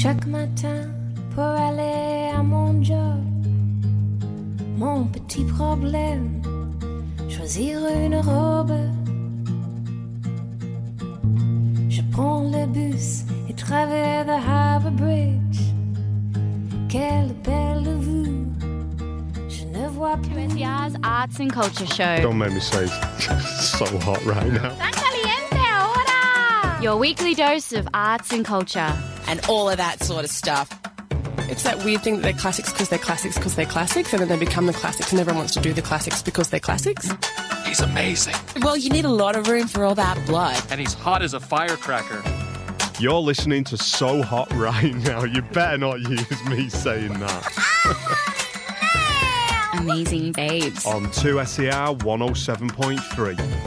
Chaque matin pour aller à mon job, mon petit problème, choisir une robe. Je prends le bus et traverse the Harbour Bridge. Quelle belle vue, je ne vois plus. QSER's Arts and Culture Show. Don't make me say it's so hot right now. Tan caliente ahora! Your weekly dose of arts and culture. And all of that sort of stuff. It's that weird thing that they're classics because they're classics because they're classics, and then they become the classics and everyone wants to do the classics because they're classics. He's amazing. Well, you need a lot of room for all that blood. And he's hot as a firecracker. You're listening to So Hot right now. You better not use me saying that. Amazing babes. On 2SER 107.3.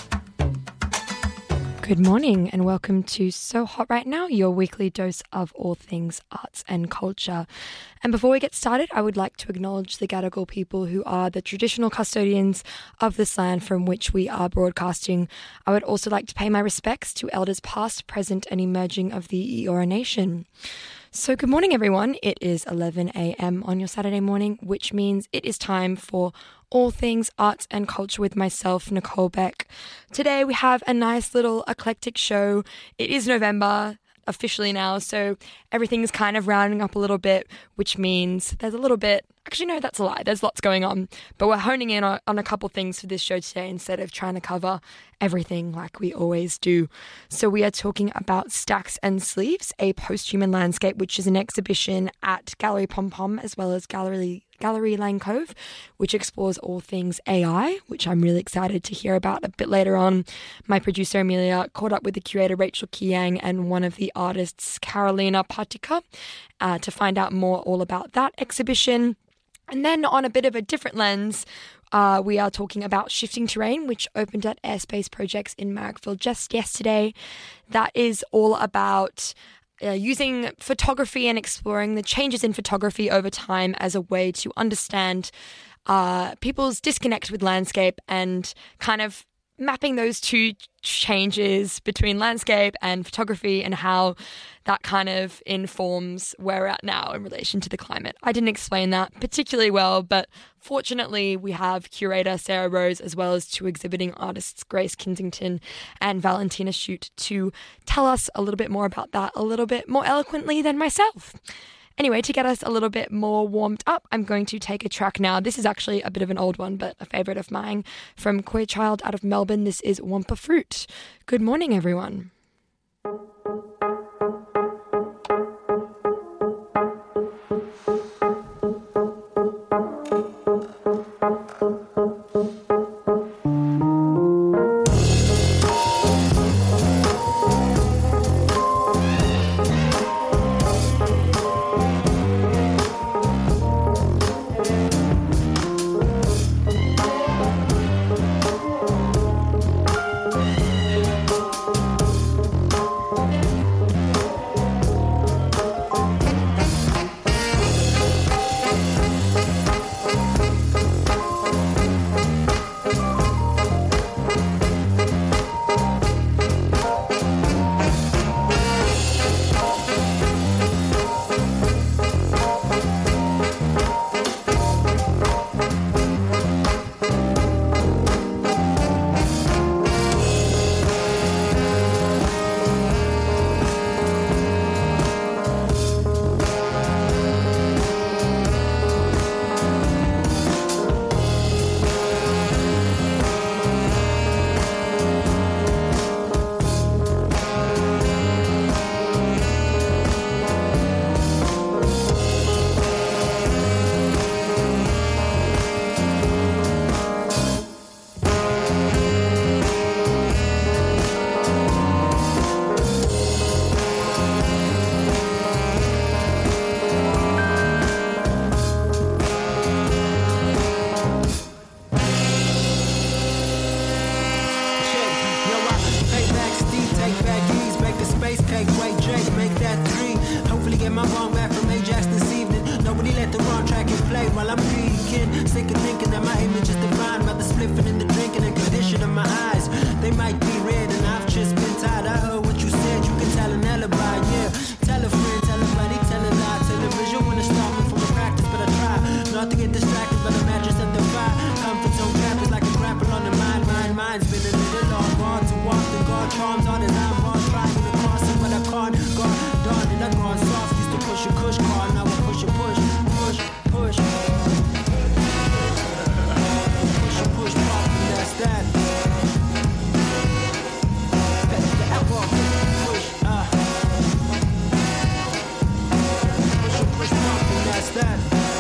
Good morning and welcome to So Hot Right Now, your weekly dose of all things arts and culture. And before we get started, I would like to acknowledge the Gadigal people who are the traditional custodians of this land from which we are broadcasting. I would also like to pay my respects to elders past, present and emerging of the Eora Nation. So good morning, everyone. It is 11 a.m. on your Saturday morning, which means it is time for all things arts and culture with myself, Nicole Beck. Today we have a nice little eclectic show. It is November officially now, so everything's kind of rounding up a little bit, which means there's a little bit... Actually, no, that's a lie. There's lots going on. But we're honing in on a couple things for this show today instead of trying to cover everything like we always do. So we are talking about Stacks and Sleeves, a post-human landscape, which is an exhibition at Gallery Pom Pom as well as Gallery Lane Cove, which explores all things AI, which I'm really excited to hear about a bit later on. My producer Amelia caught up with the curator Rachel Kiang and one of the artists Carolina Patika to find out more all about that exhibition. And then on a bit of a different lens, we are talking about Shifting Terrain, which opened at Airspace Projects in Marrickville just yesterday. That is all about using photography and exploring the changes in photography over time as a way to understand people's disconnect with landscape and kind of mapping those two changes between landscape and photography and how that kind of informs where we're at now in relation to the climate. I didn't explain that particularly well, but fortunately we have curator Sarah Rose as well as two exhibiting artists, Grace Kinsington and Valentina Shute, to tell us a little bit more about that a little bit more eloquently than myself. Anyway, to get us a little bit more warmed up, I'm going to take a track now. This is actually a bit of an old one, but a favourite of mine from Queer Child out of Melbourne. This is Wampa Fruit. Good morning, everyone. Might be red and I've just been tired. I heard what you said, you can tell an alibi, yeah. Tell a friend, tell a buddy. push your push car, now we push your push, push, push. Push your push pop, and that's that. The F-rock, push, push your push pop, and that's that.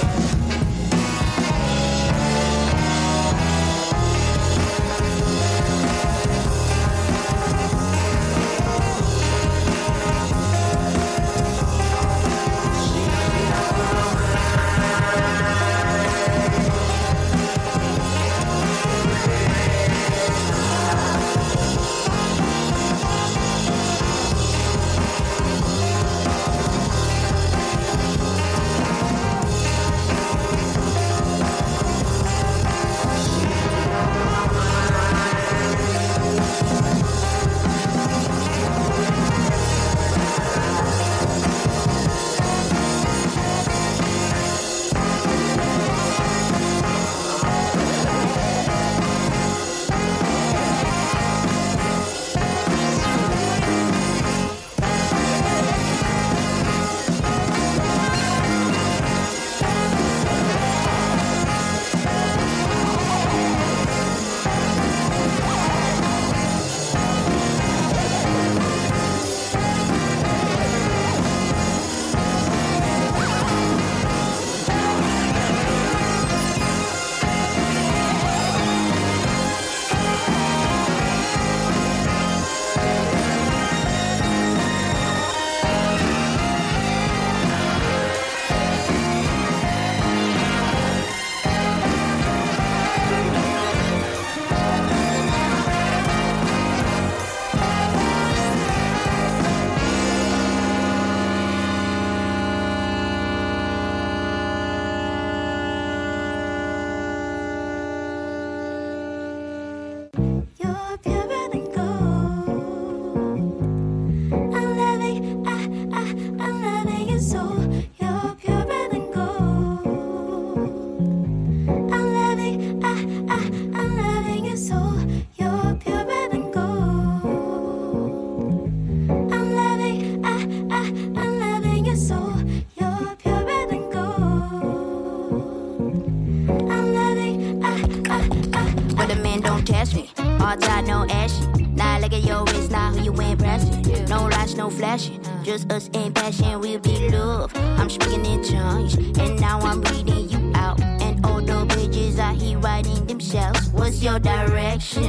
Just us in passion, we'll be love. I'm speaking in tongues, and now I'm reading you out. And all the pages are here writing themselves. What's your direction?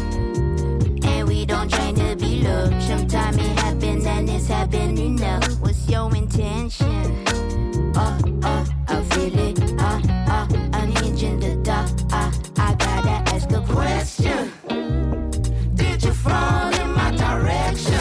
And we don't try to be loved. Sometimes it happens and it's happening enough. What's your intention? I feel it. Unhinging the door. I gotta ask a question. Did you fall in my direction?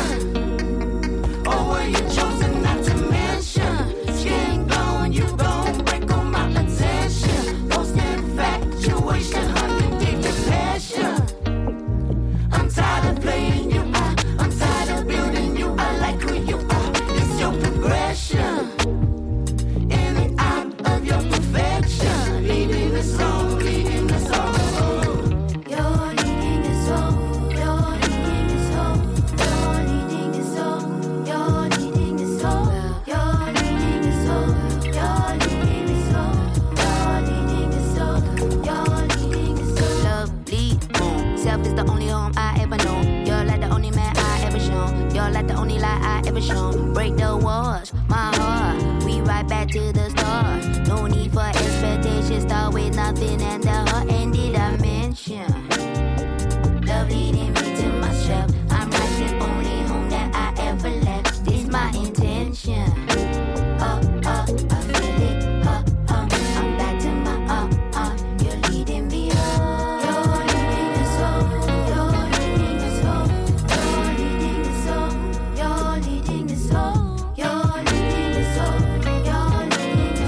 You chosen not to mention. Skin glowing, you gon' break on my attention. Lost infatuation, honey, deep passion. I'm tired of playing you out. I'm tired of building you. I like who you are. It's your progression. In and out of your perfection. Leading the song, leading the song. You're leading the song. You're leading the song. You're leading the song. You're leading the song. You're leading the song. You're leading the song. You're leading the song. You're leading the song. Love, bleed, boom. Self is the only home I ever know. You're like the only man I ever shown. You're like the only lie I ever shown. Break the walls, my heart. We right back to the start. No need for expectations. Start with nothing and the heart ended dimension. Love leading me to myself. I'm like the only home that I ever left. This my intention. I feel it. I'm back to my You're leading me on. You're leading the song. You're leading the song. You're leading the song. You're leading the song. You're leading the song. You're leading the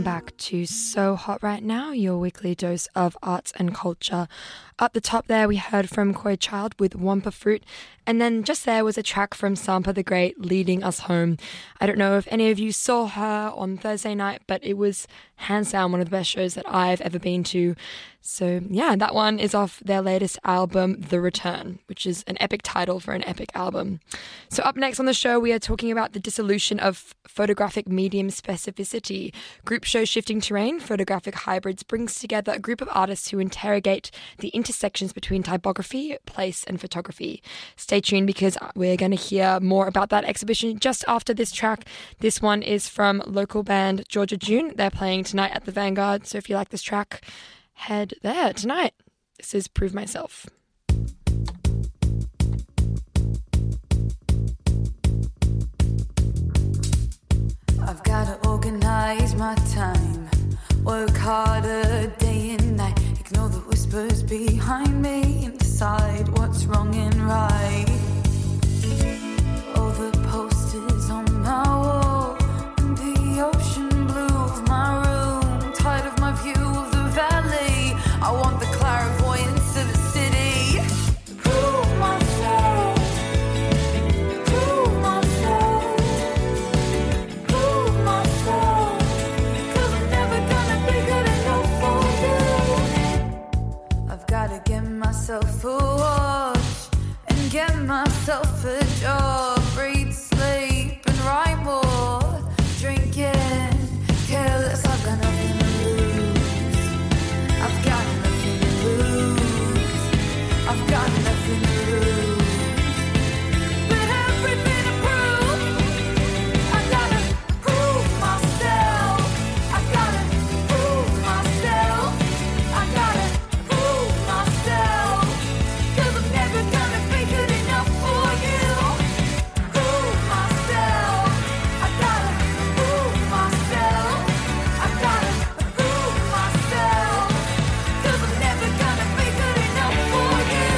back to So Hot Right Now, your weekly dose of arts and culture. Up the top there, we heard from Koi Child with Wampa Fruit, and then just there was a track from Sampa the Great, Leading Us Home. I don't know if any of you saw her on Thursday night, but it was hands down one of the best shows that I've ever been to. So yeah, that one is off their latest album, The Return, which is an epic title for an epic album. So up next on the show, we are talking about the dissolution of photographic medium specificity. Group show Shifting Terrain, Photographic Hybrids brings together a group of artists who interrogate the intersections between typography, place and photography. Stay tuned because we're going to hear more about that exhibition just after this track. This one is from local band Georgia June. They're playing tonight at the Vanguard, so if you like this track, head there tonight. This is Prove Myself. I've gotta organize my time, work harder day and night, ignore the whispers behind me and decide what's wrong and right. All the posters on my wall and the ocean blue of my room, tired of my view of the valley. I want the clairvoyance of the city. Prove myself, prove myself, prove myself, 'cause I'm never gonna be good enough for you. I've gotta get myself a watch and get myself a job, read, sleep and write more, drinking, careless. I've got nothing to lose. I've got nothing to lose. I've got nothing to lose. But everything to prove. I gotta prove myself. I gotta prove myself. I gotta prove myself. 'Cause I'm never gonna be good enough for you. Prove myself. I gotta prove myself. I gotta prove myself. 'Cause I'm never gonna be good enough for you.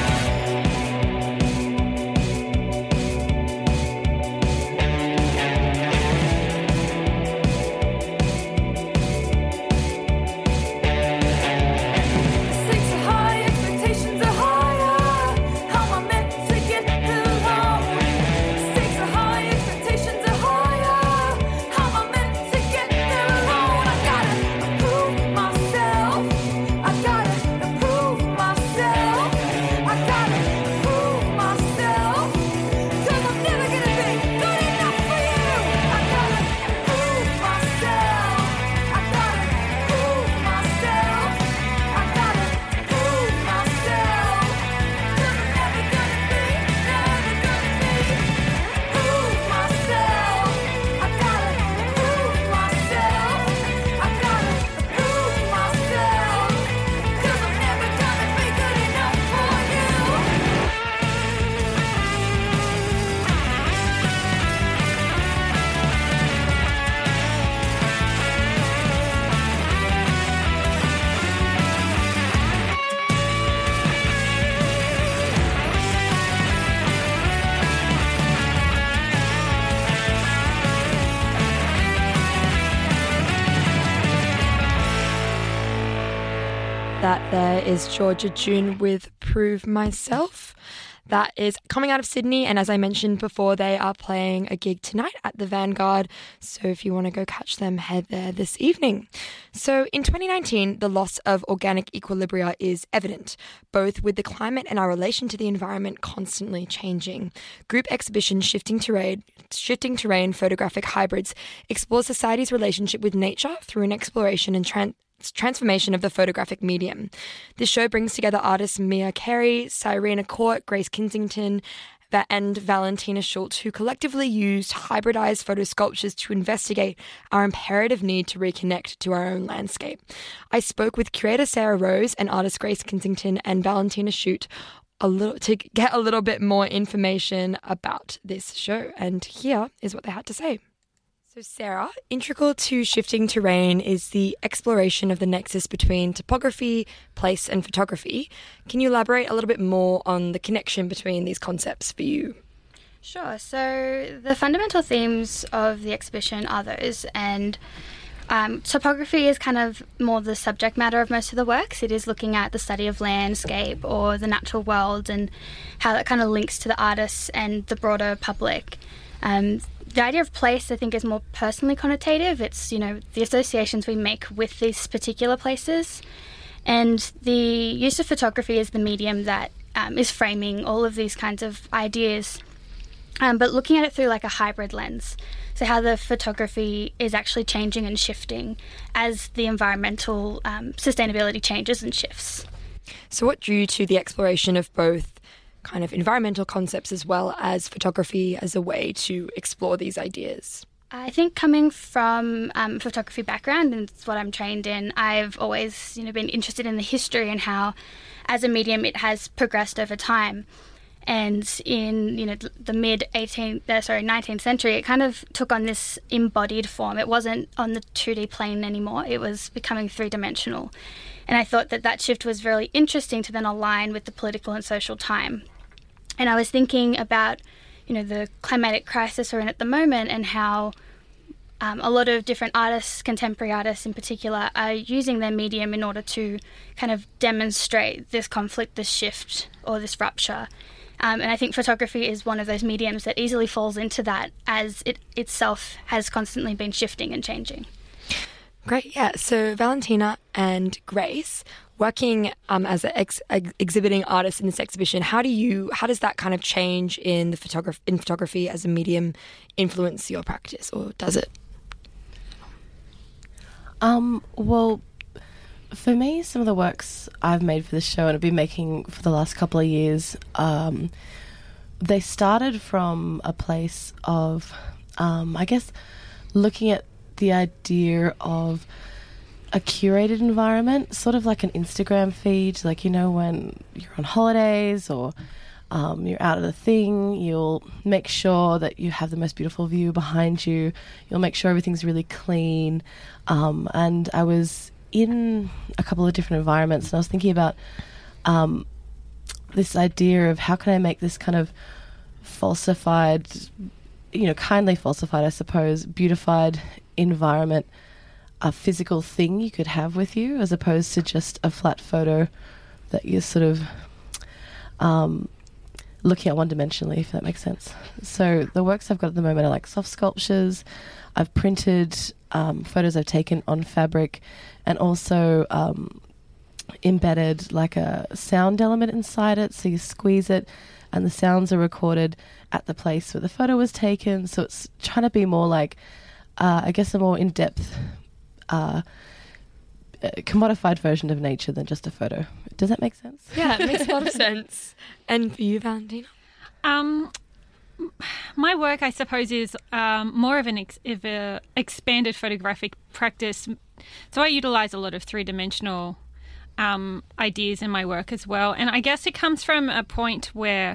Stakes are high, expectations are higher. How am I meant to get along? Stakes are high, expectations are higher. How am I meant to get there alone? I gotta prove myself. I gotta prove myself. I gotta prove myself. 'Cause I'm never gonna be good enough for you. I gotta prove myself. I gotta prove myself. I gotta prove myself. 'Cause I'm never gonna be. Prove myself. I gotta prove myself. I gotta prove myself. 'Cause I'm never gonna be good enough for you. That there is Georgia June with Prove Myself. That is coming out of Sydney, and as I mentioned before, they are playing a gig tonight at the Vanguard, so if you want to go catch them, head there this evening. So in 2019, the loss of organic equilibria is evident, both with the climate and our relation to the environment constantly changing. Group exhibition Shifting Terrain Photographic Hybrids explores society's relationship with nature through an exploration and transformation of the photographic medium. This show brings together artists Mia Carey, Cyrena Court, Grace Kensington, and Valentina Schultz, who collectively used hybridized photo sculptures to investigate our imperative need to reconnect to our own landscape. I spoke with curator Sarah Rose and artist Grace Kensington and Valentina Schultz to get a little bit more information about this show, and here is what they had to say. So Sarah, integral to Shifting Terrain is the exploration of the nexus between topography, place and photography. Can you elaborate a little bit more on the connection between these concepts for you? Sure. So the fundamental themes of the exhibition are those, and Topography is kind of more the subject matter of most of the works. It is looking at the study of landscape or the natural world and how that kind of links to the artists and the broader public. The idea of place, I think, is more personally connotative. It's, the associations we make with these particular places. And the use of photography as the medium that is framing all of these kinds of ideas, but looking at it through like a hybrid lens. So how the photography is actually changing and shifting as the environmental sustainability changes and shifts. So what drew you to the exploration of both kind of environmental concepts as well as photography as a way to explore these ideas? I think coming from a photography background, and it's what I'm trained in, I've always been interested in the history and how as a medium it has progressed over time. And in the mid-19th century, it kind of took on this embodied form. It wasn't on the 2D plane anymore. It was becoming three-dimensional. And I thought that shift was really interesting to then align with the political and social time. And I was thinking about, the climatic crisis we're in at the moment and how a lot of different artists, contemporary artists in particular, are using their medium in order to kind of demonstrate this conflict, this shift, or this rupture. And I think photography is one of those mediums that easily falls into that, as it itself has constantly been shifting and changing. Great, yeah. So Valentina and Grace, working as an exhibiting artist in this exhibition, how does that kind of change in photography as a medium influence your practice, or does it? Well, for me, some of the works I've made for this show and I've been making for the last couple of years, they started from a place of, I guess, looking at the idea of a curated environment, sort of like an Instagram feed, like, when you're on holidays or you're out at a thing, you'll make sure that you have the most beautiful view behind you. You'll make sure everything's really clean. And I was in a couple of different environments and I was thinking about this idea of how can I make this kind of falsified, kindly falsified, I suppose, beautified environment a physical thing you could have with you as opposed to just a flat photo that you're sort of looking at one-dimensionally, if that makes sense. So the works I've got at the moment are like soft sculptures. I've printed photos I've taken on fabric and also embedded like a sound element inside it. So you squeeze it and the sounds are recorded at the place where the photo was taken. So it's trying to be more like, I guess, a more in-depth, commodified version of nature than just a photo. Does that make sense? Yeah, it makes a lot of sense. And for you, Valentina? My work, I suppose, is more of an expanded photographic practice. So I utilise a lot of three-dimensional ideas in my work as well. And I guess it comes from a point where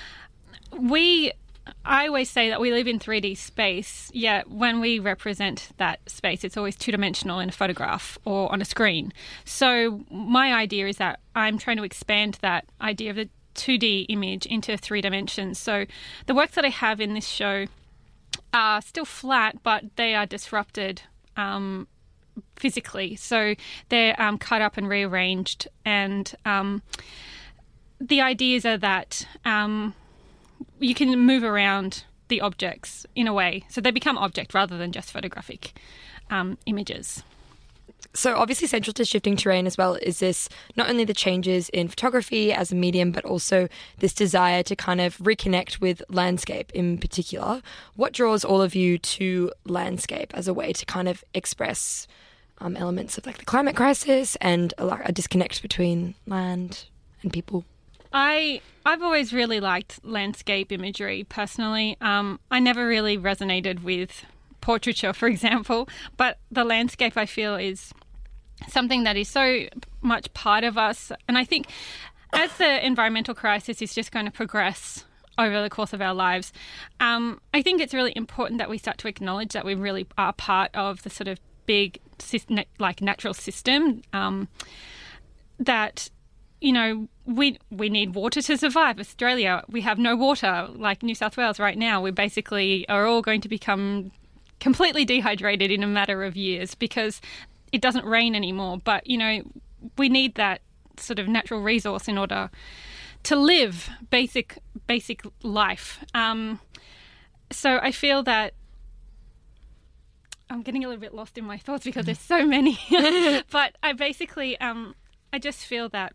I always say that we live in 3D space, yet when we represent that space, it's always two-dimensional in a photograph or on a screen. So my idea is that I'm trying to expand that idea of the 2D image into 3 dimensions. So the works that I have in this show are still flat, but they are disrupted physically. So they're cut up and rearranged. And the ideas are that you can move around the objects in a way. So they become object rather than just photographic images. So obviously central to Shifting Terrain as well is this, not only the changes in photography as a medium, but also this desire to kind of reconnect with landscape in particular. What draws all of you to landscape as a way to kind of express elements of like the climate crisis and a disconnect between land and people? I've always really liked landscape imagery personally. I never really resonated with portraiture, for example, but the landscape I feel is something that is so much part of us. And I think as the environmental crisis is just going to progress over the course of our lives, I think it's really important that we start to acknowledge that we really are part of the sort of big like natural system that, you know, we need water to survive. Australia, we have no water. Like New South Wales right now, we basically are all going to become completely dehydrated in a matter of years because it doesn't rain anymore. But, we need that sort of natural resource in order to live basic life. So I feel that I'm getting a little bit lost in my thoughts because there's so many. But I basically, I just feel that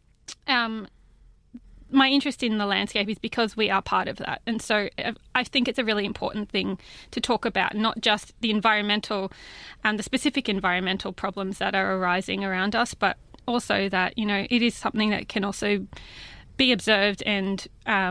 my interest in the landscape is because we are part of that. And so I think it's a really important thing to talk about, not just the environmental and the specific environmental problems that are arising around us, but also that, it is something that can also be observed and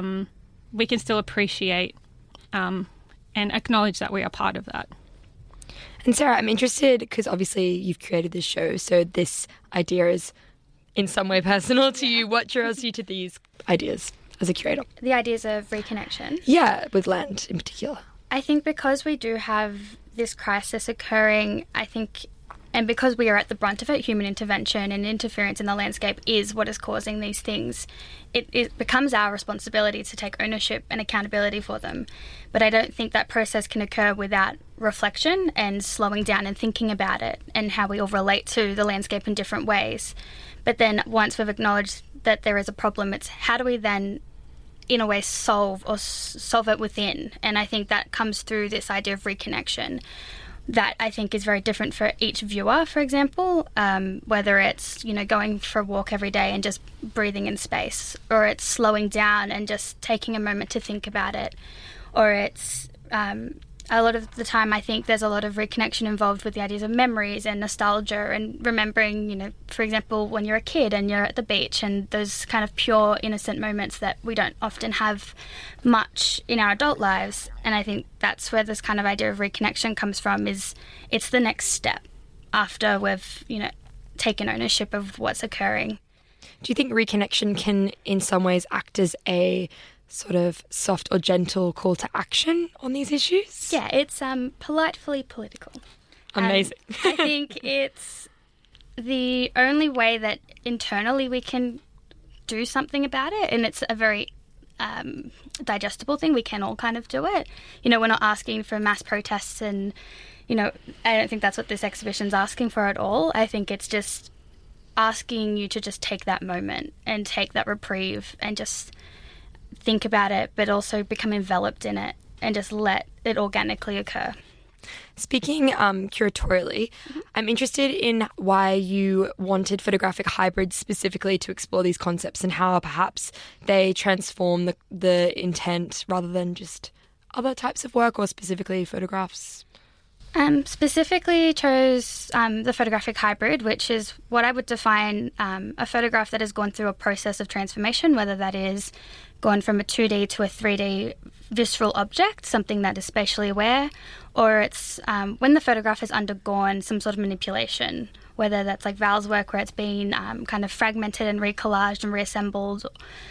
we can still appreciate and acknowledge that we are part of that. And Sarah, I'm interested because obviously you've created this show, so this idea is in some way personal to you. What draws you to these ideas as a curator? The ideas of reconnection. Yeah, with land in particular. I think because we do have this crisis occurring, and because we are at the brunt of it, human intervention and interference in the landscape is what is causing these things. It becomes our responsibility to take ownership and accountability for them. But I don't think that process can occur without reflection and slowing down and thinking about it and how we all relate to the landscape in different ways. But then once we've acknowledged that there is a problem, it's how do we then, in a way, solve it within? And I think that comes through this idea of reconnection. That I think is very different for each viewer, for example, whether it's, going for a walk every day and just breathing in space, or it's slowing down and just taking a moment to think about it, or it's a lot of the time I think there's a lot of reconnection involved with the ideas of memories and nostalgia and remembering, for example, when you're a kid and you're at the beach and those kind of pure, innocent moments that we don't often have much in our adult lives. And I think that's where this kind of idea of reconnection comes from, is it's the next step after we've, taken ownership of what's occurring. Do you think reconnection can in some ways act as a sort of soft or gentle call to action on these issues? Yeah, it's politely political. Amazing. I think it's the only way that internally we can do something about it, and it's a very digestible thing. We can all kind of do it. We're not asking for mass protests and, I don't think that's what this exhibition's asking for at all. I think it's just asking you to just take that moment and take that reprieve and just think about it, but also become enveloped in it and just let it organically occur. Speaking curatorially, I'm interested in why you wanted photographic hybrids specifically to explore these concepts and how perhaps they transform the intent rather than just other types of work, or specifically photographs. Specifically chose the photographic hybrid, which is what I would define a photograph that has gone through a process of transformation, whether that is gone from a 2D to a 3D visceral object, something that is spatially aware, or it's when the photograph has undergone some sort of manipulation, whether that's like Val's work where it's been kind of fragmented and recollaged and reassembled,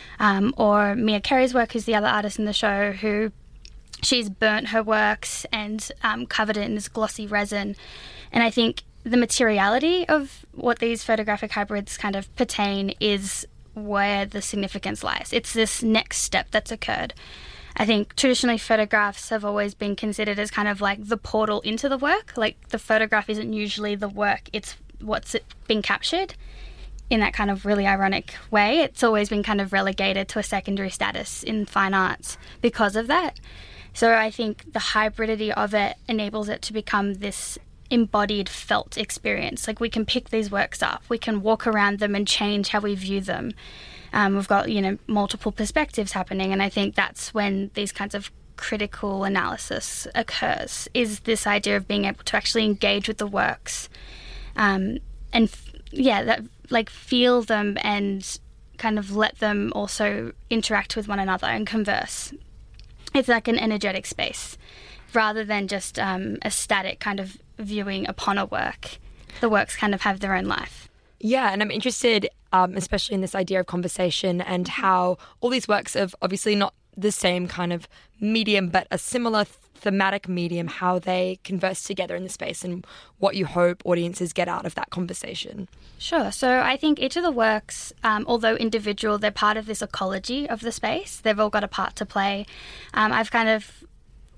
or Mia Carey's work, who's the other artist in the show, who she's burnt her works and covered it in this glossy resin. And I think the materiality of what these photographic hybrids kind of pertain is where the significance lies. It's this next step that's occurred. I think traditionally photographs have always been considered as kind of like the portal into the work. Like the photograph isn't usually the work, it's what's being captured. In that kind of really ironic way, it's always been kind of relegated to a secondary status in fine arts because of that. So I think the hybridity of it enables it to become this embodied, felt experience. Like we can pick these works up, we can walk around them and change how we view them. We've got, multiple perspectives happening, and I think that's when these kinds of critical analysis occurs, is this idea of being able to actually engage with the works feel them and kind of let them also interact with one another and converse. It's like an energetic space rather than just a static kind of viewing upon a work. The works kind of have their own life. Yeah, and I'm interested, especially in this idea of conversation and how all these works of obviously not the same kind of medium, but a similar thematic medium, how they converse together in the space and what you hope audiences get out of that conversation. Sure. So I think each of the works, although individual, they're part of this ecology of the space. They've all got a part to play. I've kind of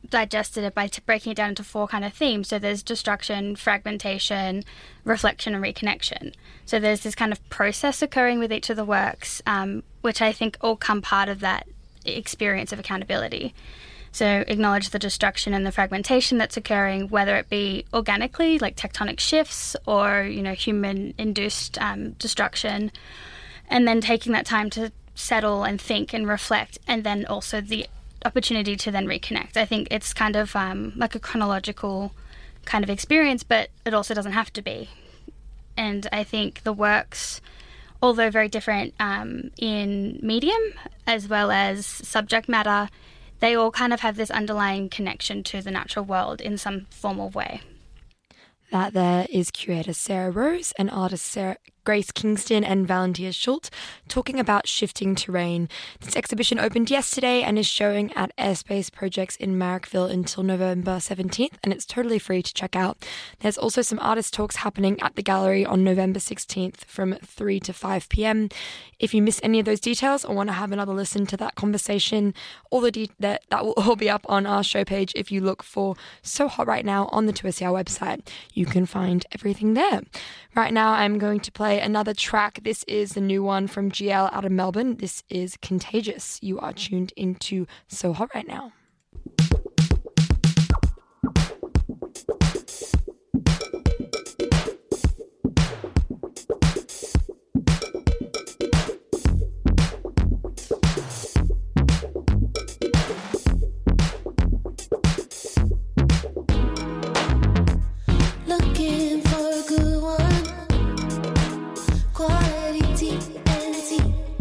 digested it by breaking it down into 4 kind of themes. So there's destruction, fragmentation, reflection, and reconnection. So there's this kind of process occurring with each of the works, which I think all come part of that experience of accountability. So acknowledge the destruction and the fragmentation that's occurring, whether it be organically, like tectonic shifts, or, you know, human-induced destruction, and then taking that time to settle and think and reflect, and then also the opportunity to then reconnect. I think it's kind of like a chronological kind of experience, but it also doesn't have to be. And I think the works, although very different in medium as well as subject matter, they all kind of have this underlying connection to the natural world in some formal way. That there is curator Sarah Rose and artist Grace Kingston and Valentina Schultz talking about shifting terrain. This exhibition opened yesterday and is showing at Airspace Projects in Marrickville until November 17th, and it's totally free to check out. There's also some artist talks happening at the gallery on November 16th from 3 to 5 p.m. If you missed any of those details or want to have another listen to that conversation, all that will all be up on our show page. If you look for So Hot Right Now on the 2SER website, you can find everything there. Right now, I'm going to play another track. This is the new one from GL out of Melbourne. This is Contagious. You are tuned into So Hot Right Now. Looking for a good one, quality TNT.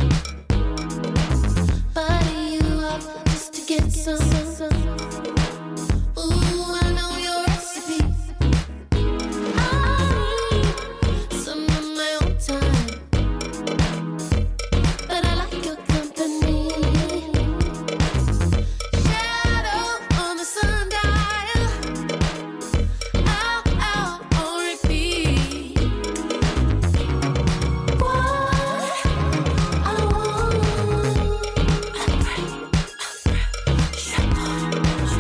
Body you up just to get some. Ooh, I know your recipe. I need some of my own time, but I like your company. Shadow on the sundial, out on repeat. What I want,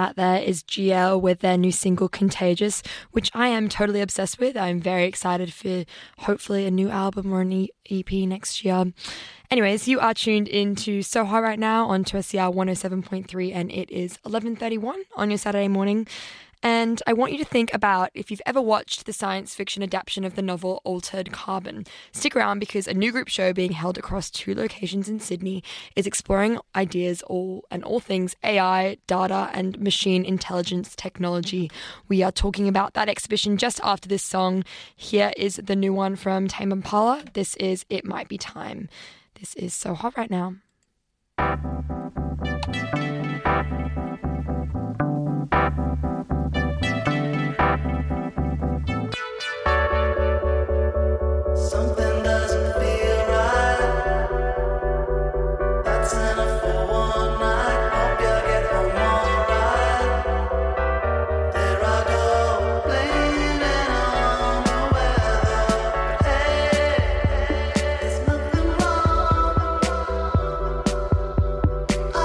that there is GL with their new single Contagious, which I am totally obsessed with. I'm very excited for hopefully a new album or an EP next year. Anyways, you are tuned into So Hot right now on 2SER 107.3 and it is 11:31 on your Saturday morning. And I want you to think about if you've ever watched the science fiction adaptation of the novel Altered Carbon. Stick around because a new group show being held across 2 locations in Sydney is exploring ideas all things AI, data and machine intelligence technology. We are talking about that exhibition just after this song. Here is the new one from Tame Impala. This is It Might Be Time. This is So Hot right now. Something doesn't feel right. That's enough for one night. Hope you get home alright. There I go, blaming on the weather. But hey, there's nothing wrong.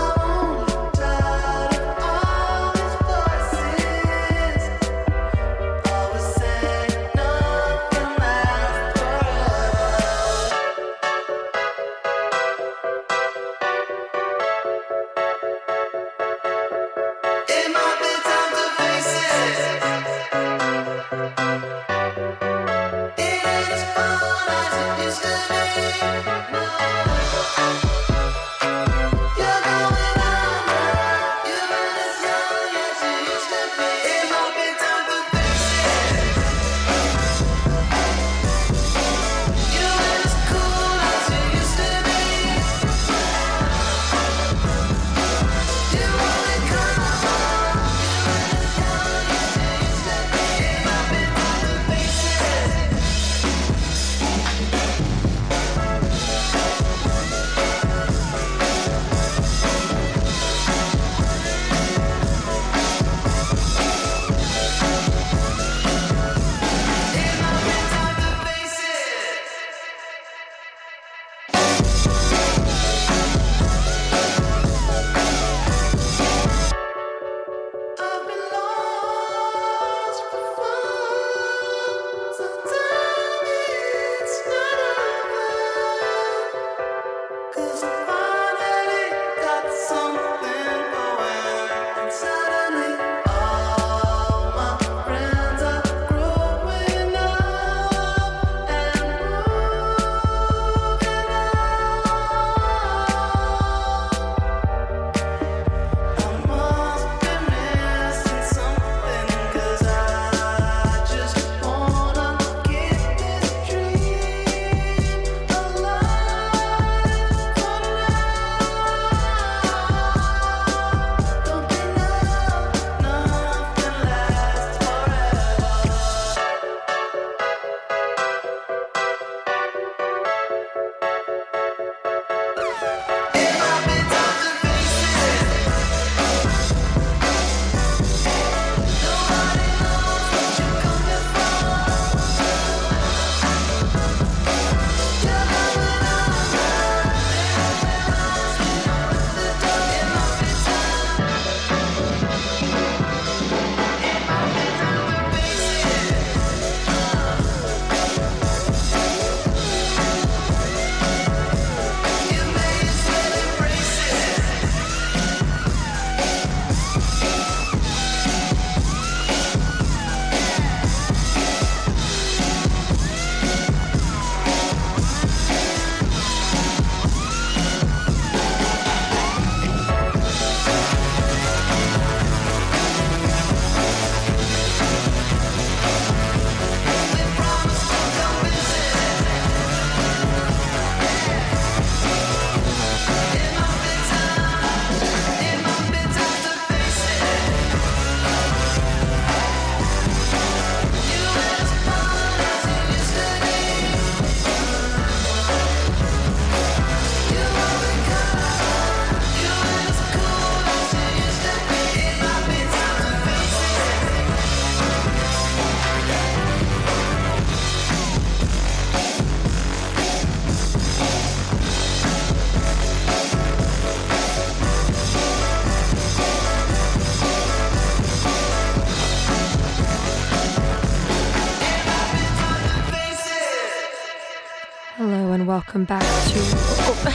welcome back to...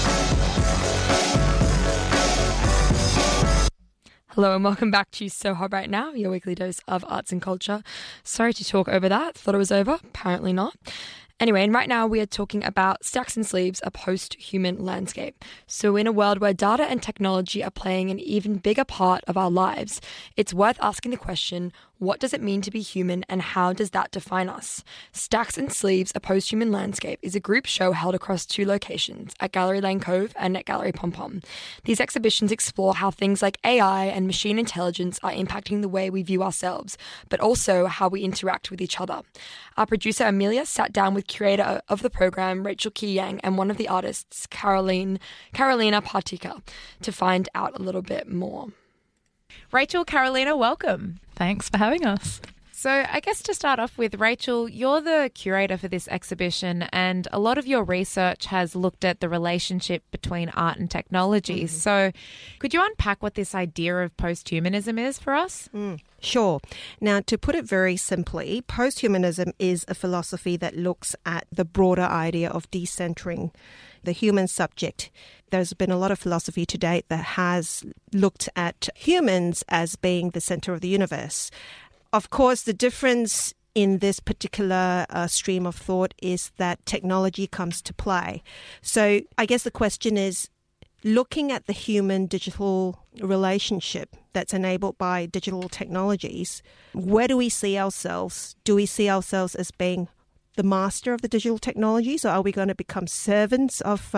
Hello and welcome back to So Hot Right Now, your weekly dose of arts and culture. Sorry to talk over that. Thought it was over. Apparently not. Anyway, and right now we are talking about Stacks and Sleeves, a post-human landscape. So in a world where data and technology are playing an even bigger part of our lives, it's worth asking the question, what does it mean to be human and how does that define us? Stacks and Sleeves, a post-human landscape is a group show held across 2 locations, at Gallery Lane Cove and at Gallery Pom Pom. These exhibitions explore how things like AI and machine intelligence are impacting the way we view ourselves, but also how we interact with each other. Our producer Amelia sat down with curator of the program, Rachel Ki Yang, and one of the artists, Carolina Partika, to find out a little bit more. Rachel, Carolina, welcome. Thanks for having us. So I guess to start off with, Rachel, you're the curator for this exhibition and a lot of your research has looked at the relationship between art and technology. Mm-hmm. So could you unpack what this idea of post-humanism is for us? Sure. Now, to put it very simply, post-humanism is a philosophy that looks at the broader idea of decentering the human subject. There's been a lot of philosophy to date that has looked at humans as being the center of the universe. Of course, the difference in this particular stream of thought is that technology comes to play. So I guess the question is, looking at the human-digital relationship that's enabled by digital technologies, where do we see ourselves? Do we see ourselves as being the master of the digital technologies, or are we going to become servants of,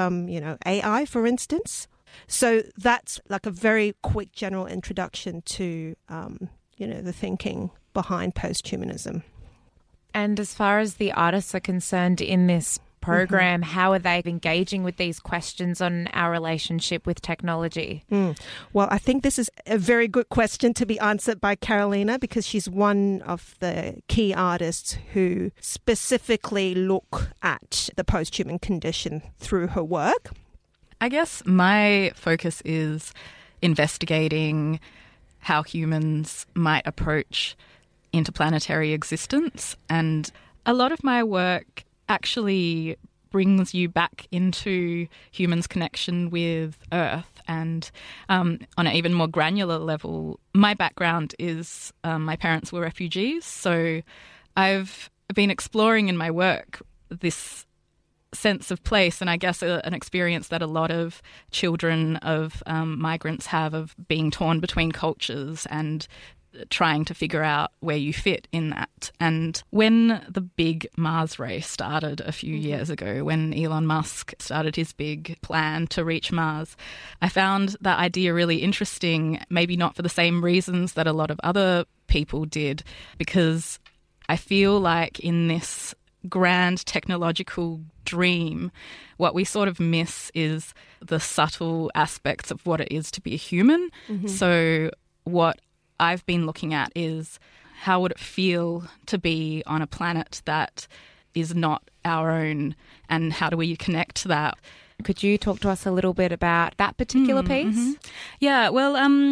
AI, for instance? So that's like a very quick general introduction to, the thinking behind post-humanism. And as far as the artists are concerned in this program, how are they engaging with these questions on our relationship with technology? Well, I think this is a very good question to be answered by Carolina because she's one of the key artists who specifically look at the post-human condition through her work. I guess my focus is investigating how humans might approach interplanetary existence, and a lot of my work actually brings you back into humans' connection with Earth. And on an even more granular level, my background is my parents were refugees. So I've been exploring in my work this sense of place, and I guess an experience that a lot of children of migrants have of being torn between cultures and trying to figure out where you fit in that. And when the big Mars race started a few years ago, when Elon Musk started his big plan to reach Mars, I found that idea really interesting, maybe not for the same reasons that a lot of other people did, because I feel like in this grand technological dream, what we sort of miss is the subtle aspects of what it is to be a human. So what I've been looking at is how would it feel to be on a planet that is not our own, and how do we connect to that? Could you talk to us a little bit about that particular piece? Yeah, well,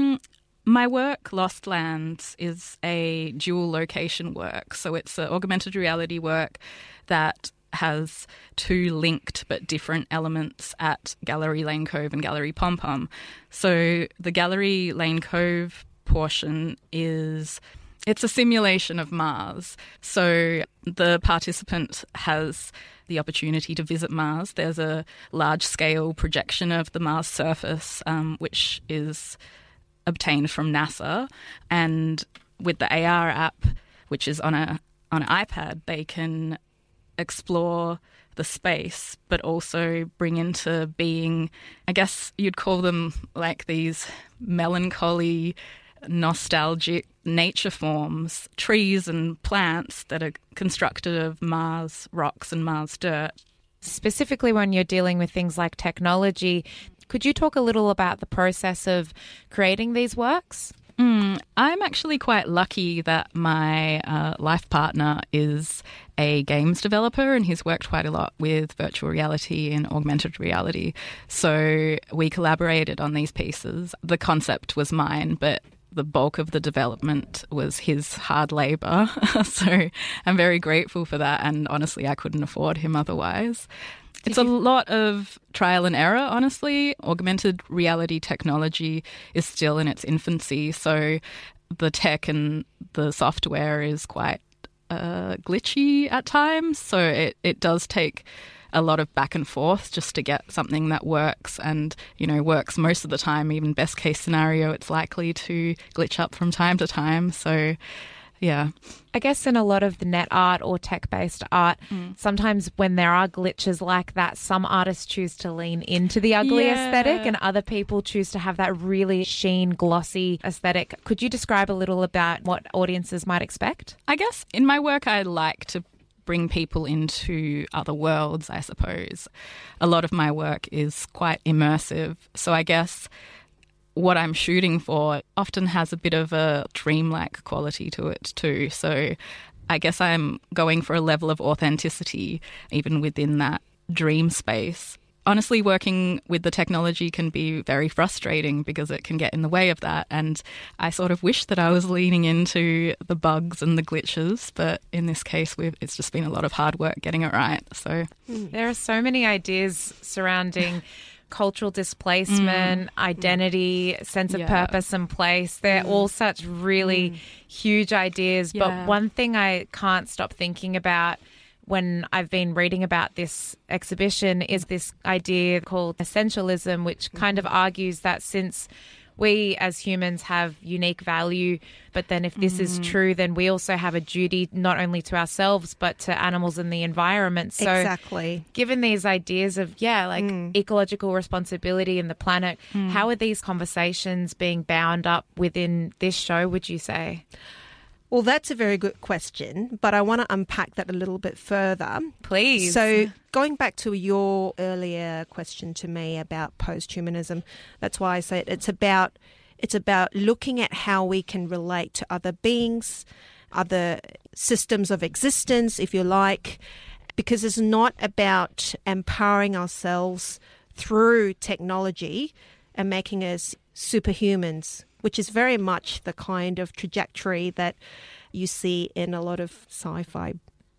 my work, Lost Lands, is a dual location work. So it's an augmented reality work that has 2 linked but different elements at Gallery Lane Cove and Gallery Pom Pom. So the Gallery Lane Cove portion it's a simulation of Mars. So the participant has the opportunity to visit Mars. There's a large-scale projection of the Mars surface, which is obtained from NASA. And with the AR app, which is on an iPad, they can explore the space, but also bring into being, I guess you'd call them like these melancholy, nostalgic nature forms, trees and plants that are constructed of Mars rocks and Mars dirt. Specifically when you're dealing with things like technology, could you talk a little about the process of creating these works? I'm actually quite lucky that my life partner is a games developer, and he's worked quite a lot with virtual reality and augmented reality. So we collaborated on these pieces. The concept was mine, but the bulk of the development was his hard labour. So I'm very grateful for that, and honestly, I couldn't afford him otherwise. It's a lot of trial and error, honestly. Augmented reality technology is still in its infancy, so the tech and the software is quite glitchy at times. So it does take a lot of back and forth just to get something that works and, works most of the time. Even best case scenario, it's likely to glitch up from time to time. So, yeah. I guess in a lot of the net art or tech-based art, sometimes when there are glitches like that, some artists choose to lean into the ugly aesthetic and other people choose to have that really sheen, glossy aesthetic. Could you describe a little about what audiences might expect? I guess in my work, I like to bring people into other worlds, I suppose. A lot of my work is quite immersive. So I guess what I'm shooting for often has a bit of a dreamlike quality to it too. So I guess I'm going for a level of authenticity even within that dream space. Honestly, working with the technology can be very frustrating because it can get in the way of that. And I sort of wish that I was leaning into the bugs and the glitches. But in this case, it's just been a lot of hard work getting it right. So there are so many ideas surrounding cultural displacement, identity, sense of purpose and place. They're all such really huge ideas. But one thing I can't stop thinking about when I've been reading about this exhibition is this idea called essentialism, which kind of argues that since we as humans have unique value, but then if this is true, then we also have a duty not only to ourselves but to animals and the environment. So exactly. Given these ideas of, ecological responsibility in the planet, how are these conversations being bound up within this show, would you say? Well, that's a very good question, but I want to unpack that a little bit further. Please. So going back to your earlier question to me about post-humanism, that's why I say it's about looking at how we can relate to other beings, other systems of existence, if you like, because it's not about empowering ourselves through technology and making us superhumans, which is very much the kind of trajectory that you see in a lot of sci-fi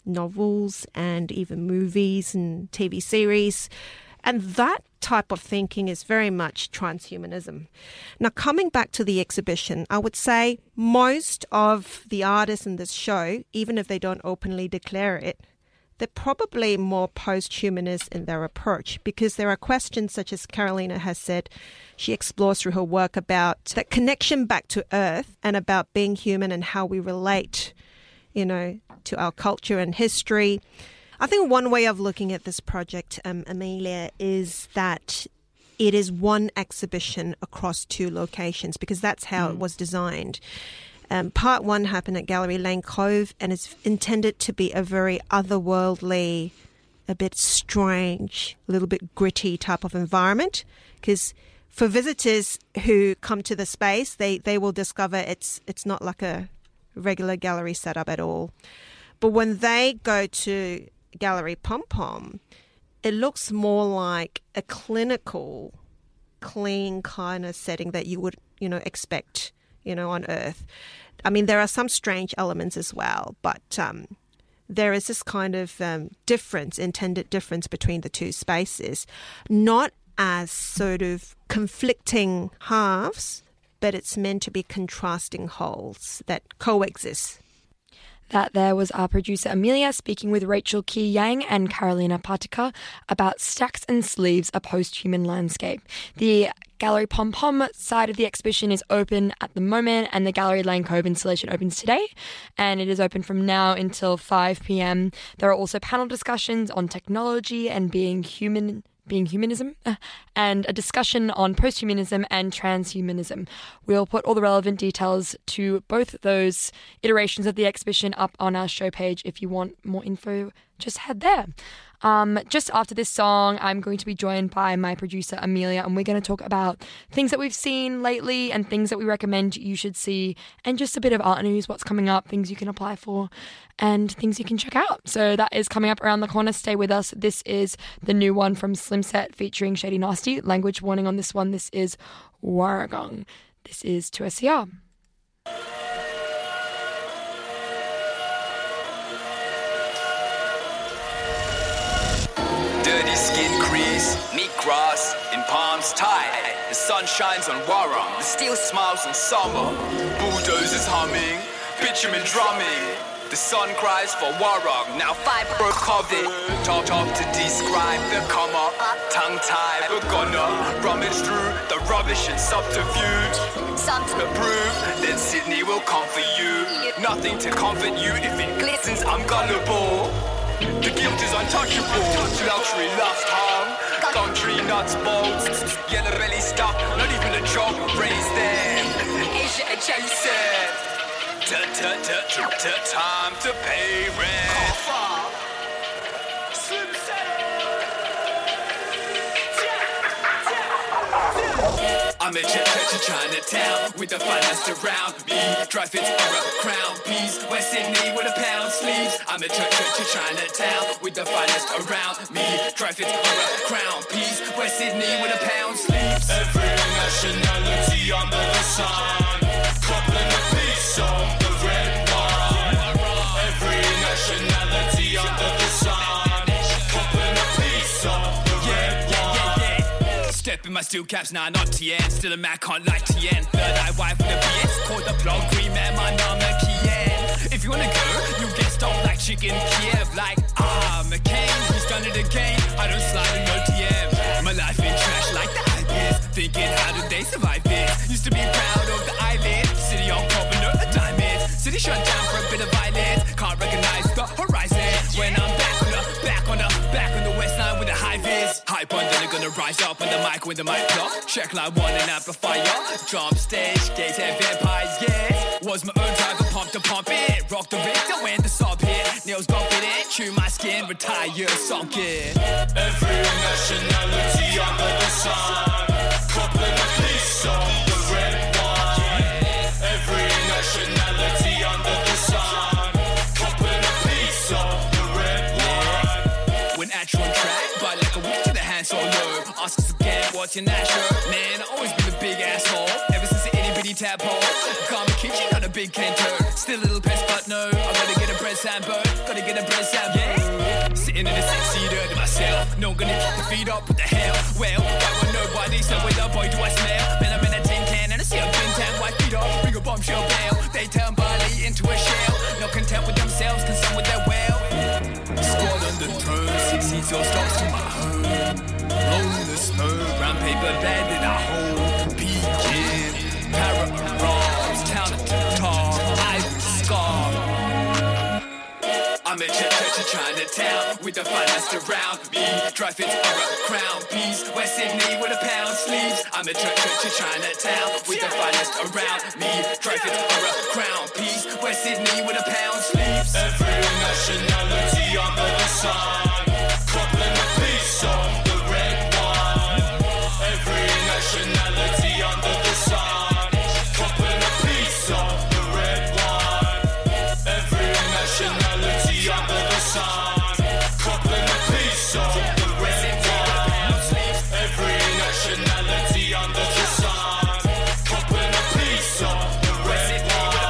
novels and even movies and TV series. And that type of thinking is very much transhumanism. Now, coming back to the exhibition, I would say most of the artists in this show, even if they don't openly declare it, they're probably more post-humanist in their approach because there are questions such as Carolina has said she explores through her work about that connection back to Earth and about being human and how we relate, to our culture and history. I think one way of looking at this project, Amelia, is that it is one exhibition across two locations because that's how it was designed. Part one happened at Gallery Lane Cove and it's intended to be a very otherworldly, a bit strange, a little bit gritty type of environment. Because for visitors who come to the space, they will discover it's not like a regular gallery setup at all. But when they go to Gallery Pom Pom, it looks more like a clinical, clean kind of setting that you would, expect on Earth. I mean, there are some strange elements as well, but there is this kind of intended difference between the two spaces, not as sort of conflicting halves, but it's meant to be contrasting wholes that coexist. That there was our producer Amelia speaking with Rachel Ki Yang and Carolina Patica about Stacks and Sleeves, a post-human landscape. The Gallery Pom Pom side of the exhibition is open at the moment and the Gallery Lane Cove installation opens today and it is open from now until 5 p.m. There are also panel discussions on technology and being humanism and a discussion on posthumanism and transhumanism. We'll put all the relevant details to both those iterations of the exhibition up on our show page. If you want more info, just head there. Just after this song, I'm going to be joined by my producer Amelia and we're going to talk about things that we've seen lately and things that we recommend you should see and just a bit of art news, what's coming up, things you can apply for and things you can check out. So that is coming up around the corner. Stay with us. This is the new one from Slim Set featuring Shady Nasty. Language warning on this one. This is Waragong. This is 2SER. Dirty skin crease, meat grass in palms tied. The sun shines on Warung, the steel smiles in summer. Bulldozers humming, bitumen drumming. The sun cries for Warung, now fiber covered. Talk to describe the come up, tongue tied. We're gonna rummage through the rubbish and subterfuge. Something to prove, then Sydney will come for you. Nothing to comfort you if it glistens, I'm gullible. The guilt is untouchable. Luxury, lust, hung. Gum tree, nuts, bolts. Yellow belly stuff, not even a joke. Raise them. Asia adjacent. Time to pay rent. I'm a jet to Chinatown with the finest around me. Dry fits or a crown piece. West Sydney with a pound sleeves. I'm a jet to Chinatown with the finest around me. Dry fits or a crown piece. West Sydney with a pound sleeves. Every nationality under the sun. Coupling a piece of the red wine. Every nationality under the sun. Coupling a piece of the red wine. Step in my steel caps, nah, not TN. Still a Mac, can't like TN. Third eye wife with a BS. Called the blog, green man, my name Kien. If you wanna go, you get stopped like chicken Kiev. Like, McCain, he's done it again. I don't slide in no TM. My life in trash like the IBS. Thinking, how did they survive this? Used to be proud of the eyelid. City on top and no diamonds. City shut down for a bit of violence. Can't recognize the horizon. When I'm back on the west line with a high vis. Hype on, then they're gonna rise up on the mic with the mic block. Check line one and amplifier. Jump stage, gates and vampires, yeah. Was my own driver, pump to pump it. Rock the Victor when the sub hit. Nails got fit in, chew my skin, retire, sunk in. Every nationality under the sun. Coupling a piece of the red wine. Every nationality under the sun. Coupling a piece of the red wine. When at you on track, but like a week to the hand so low. Ask us again, what's your national? Man, I always been a big asshole. Ever since the itty bitty tadpole. Got my kitchen, got a big Kento. Still a little pest, but no. I gotta get a bread sambo. Gotta get a bread sambo. Yeah. Sitting in a six-seater to myself. No gonna kick the feet up, what the hell? Well, I want nobody, so with a boy do I smell? Man, I'm in a tin can and I see a bin tan. White feet up, bring a bombshell bail. They turn barley into a shell. Not content with themselves, concerned with their well. Squad on the throne, 6 seats, your stops to my home. Rolling the smoke, brown paper bed in a hole. Pekin, Para-Arabs, town at top, Ivory Scar. I'm a jet to Chinatown with the finest around me. Dry fits or a crown piece. West Sydney with a pound sleeves. I'm a jet to Chinatown with the finest around me. Dry fits or a crown piece. West Sydney with a pound sleeves. Every nationality under the sun. Coupling a piece of the red wine. Every nationality under the sun. Coupling a piece of the red wine. Every nationality under the sun. Coupling a piece of the red wine. Every nationality under the sun. Coupling a piece of the red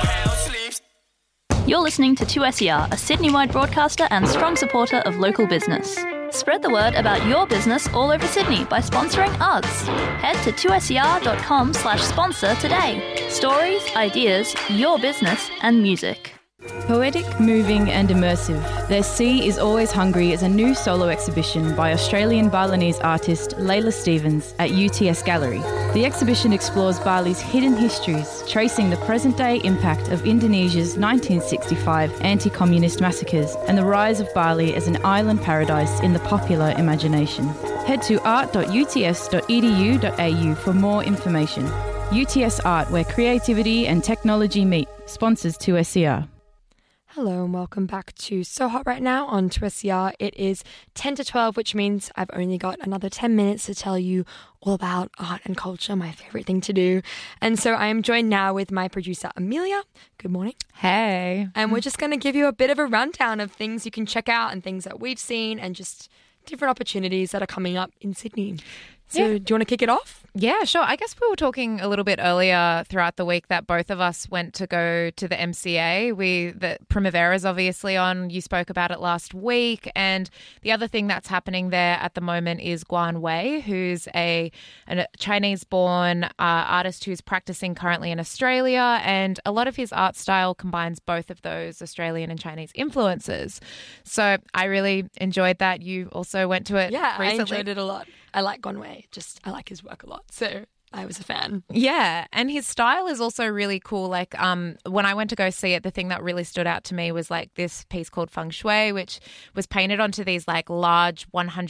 wine. You're listening to 2SER, a Sydney-wide broadcaster and strong supporter of local business. Spread the word about your business all over Sydney by sponsoring us. Head to 2ser.com/sponsor today. Stories, ideas, your business, and music. Poetic, moving and immersive, Their Sea is Always Hungry is a new solo exhibition by Australian Balinese artist Layla Stevens at UTS Gallery. The exhibition explores Bali's hidden histories, tracing the present-day impact of Indonesia's 1965 anti-communist massacres and the rise of Bali as an island paradise in the popular imagination. Head to art.uts.edu.au for more information. UTS Art, where creativity and technology meet, sponsors 2SER. Hello and welcome back to So Hot Right Now on 2SER. It is 10 to 12, which means I've only got another 10 minutes to tell you all about art and culture, my favourite thing to do. And so I am joined now with my producer, Amelia. Good morning. Hey. And we're just going to give you a bit of a rundown of things you can check out and things that we've seen and just different opportunities that are coming up in Sydney. So do you want to kick it off? Yeah, sure. I guess we were talking a little bit earlier throughout the week that both of us went to go to the MCA. The Primavera's obviously on. You spoke about it last week. And the other thing that's happening there at the moment is Guan Wei, who's a Chinese-born artist who's practicing currently in Australia. And a lot of his art style combines both of those Australian and Chinese influences. So I really enjoyed that. You also went to it recently. I enjoyed it a lot. I like Guan Wei. I like his work a lot. So I was a fan. Yeah, and his style is also really cool. Like when I went to go see it, the thing that really stood out to me was like this piece called Feng Shui, which was painted onto these like large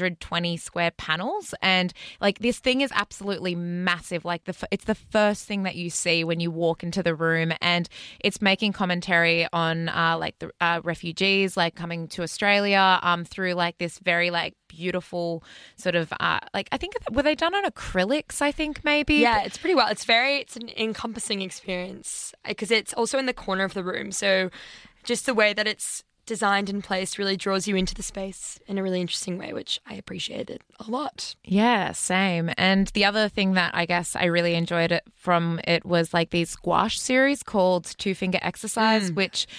120 square panels. And like this thing is absolutely massive. Like it's the first thing that you see when you walk into the room, and it's making commentary on like the refugees like coming to Australia through like this very like beautiful sort of like I think were they done on acrylics, I think maybe. Yeah, it's pretty well. It's an encompassing experience because it's also in the corner of the room. So just the way that it's designed and placed really draws you into the space in a really interesting way, which I appreciated a lot. Yeah, same. And the other thing that I guess I really enjoyed it from it was like these gouache series called Two Finger Exercise, which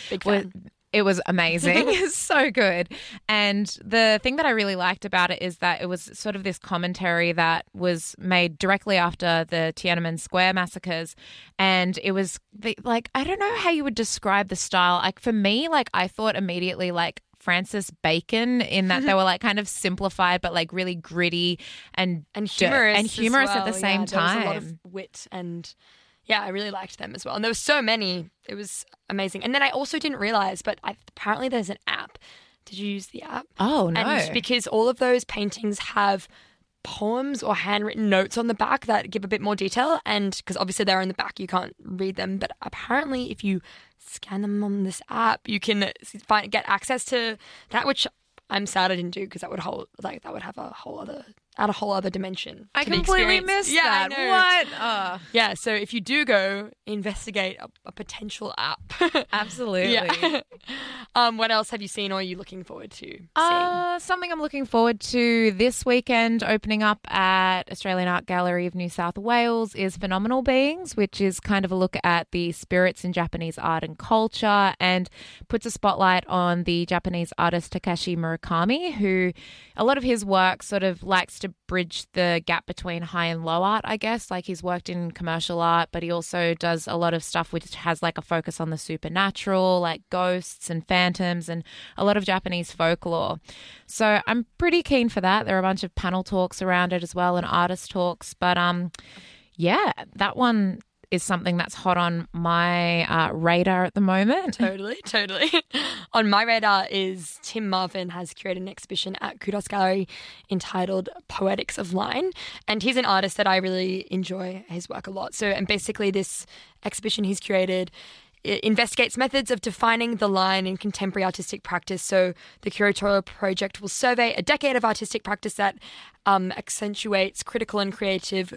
it was amazing. It's so good. And the thing that I really liked about it is that it was sort of this commentary that was made directly after the Tiananmen Square massacres. And it was like, I don't know how you would describe the style. Like for me, like I thought immediately like Francis Bacon in that they were like kind of simplified but like really gritty and humorous at the same time. There was a lot of wit and yeah, I really liked them as well. And there were so many. It was amazing. And then I also didn't realize, but apparently there's an app. Did you use the app? Oh, no. And because all of those paintings have poems or handwritten notes on the back that give a bit more detail. And because obviously they're in the back, you can't read them. But apparently if you scan them on this app, you can get access to that, which I'm sad I didn't do because that would have a whole other dimension. I completely missed that. What? Yeah, so if you do go, investigate a potential app. Absolutely. Yeah. What else have you seen or are you looking forward to seeing? Something I'm looking forward to this weekend, opening up at Australian Art Gallery of New South Wales, is Phenomenal Beings, which is kind of a look at the spirits in Japanese art and culture and puts a spotlight on the Japanese artist Takashi Murakami, who a lot of his work sort of likes to bridge the gap between high and low art, I guess. Like he's worked in commercial art, but he also does a lot of stuff which has like a focus on the supernatural, like ghosts and phantoms and a lot of Japanese folklore. So I'm pretty keen for that. There are a bunch of panel talks around it as well and artist talks. But yeah, that one is something that's hot on my radar at the moment. Totally. On my radar is Tim Marvin has curated an exhibition at Kudos Gallery entitled Poetics of Line. And he's an artist that I really enjoy his work a lot. So, and basically this exhibition he's curated investigates methods of defining the line in contemporary artistic practice. So the curatorial project will survey a decade of artistic practice that accentuates critical and creative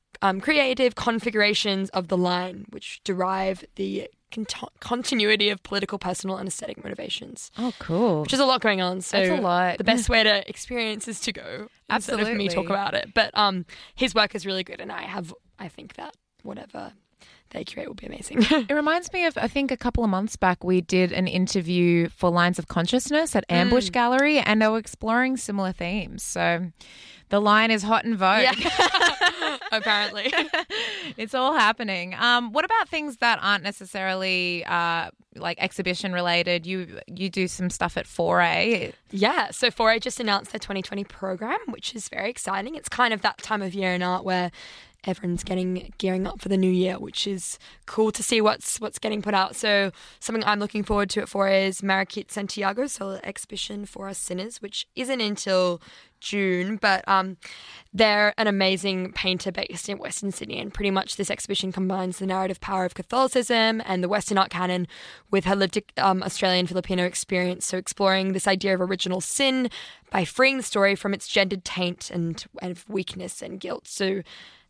configurations of the line, which derive the continuity of political, personal, and aesthetic motivations. Oh, cool. Which is a lot going on. So that's a lot. The best way to experience is to go instead of me talk about it. But his work is really good, and I think that whatever they curate will be amazing. It reminds me of, I think a couple of months back, we did an interview for Lines of Consciousness at Ambush Gallery, and they were exploring similar themes. So the line is hot in vogue. Yeah. Apparently. It's all happening. What about things that aren't necessarily like exhibition related? You do some stuff at Foray. Yeah, so Foray just announced their 2020 program, which is very exciting. It's kind of that time of year in art where everyone's gearing up for the new year, which is cool to see what's getting put out. So something I'm looking forward to at Foray is Marikit Santiago's solo exhibition For Us Sinners, which isn't until June, but they're an amazing painter based in Western Sydney, and pretty much this exhibition combines the narrative power of Catholicism and the Western art canon with her lived Australian-Filipino experience, so exploring this idea of original sin by freeing the story from its gendered taint and weakness and guilt. So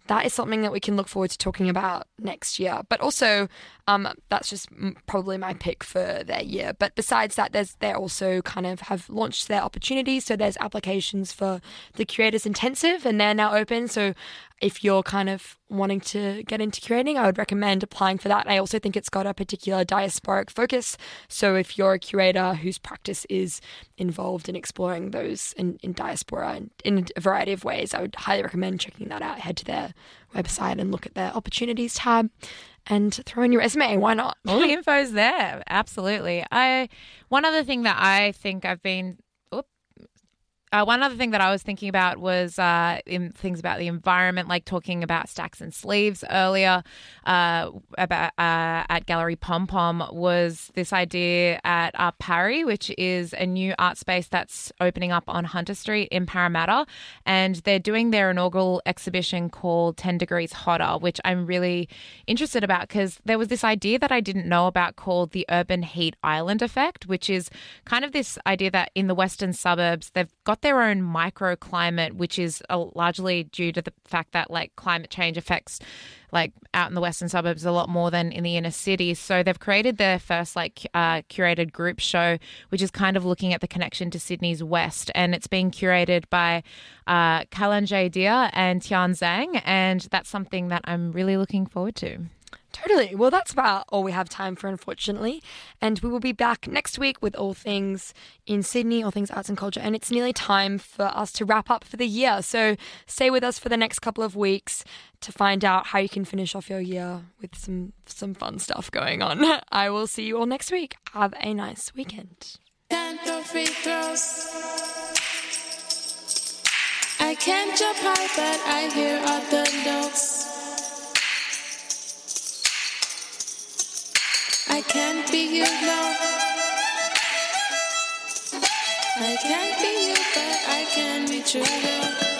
that is something that we can look forward to talking about next year. But also, that's just probably my pick for their year. But besides that, they also kind of have launched their opportunities. So there's applications for the Curators Intensive, and they're now open. So if you're kind of wanting to get into curating, I would recommend applying for that. I also think it's got a particular diasporic focus. So if you're a curator whose practice is involved in exploring those in diaspora and in a variety of ways, I would highly recommend checking that out. Head to their website and look at their opportunities tab and throw in your resume. Why not? All the info's there. Absolutely. One other thing that I think I've been... one other thing that I was thinking about was in things about the environment, like talking about stacks and sleeves earlier about at Gallery Pom Pom, was this idea at Art Parry, which is a new art space that's opening up on Hunter Street in Parramatta. And they're doing their inaugural exhibition called 10 Degrees Hotter, which I'm really interested about because there was this idea that I didn't know about called the urban heat island effect, which is kind of this idea that in the western suburbs, they've got their own microclimate, which is largely due to the fact that like climate change affects like out in the western suburbs a lot more than in the inner cities. So they've created their first curated group show, which is kind of looking at the connection to Sydney's west, and it's being curated by Kalanje Dia and Tian Zhang, and that's something that I'm really looking forward to. Totally. Well, that's about all we have time for, unfortunately. And we will be back next week with all things in Sydney, all things arts and culture. And it's nearly time for us to wrap up for the year. So stay with us for the next couple of weeks to find out how you can finish off your year with some fun stuff going on. I will see you all next week. Have a nice weekend. And the free throws. I can't jump high, but I hear all the notes. I can't be you, no. I can't be you, but I can be true, though.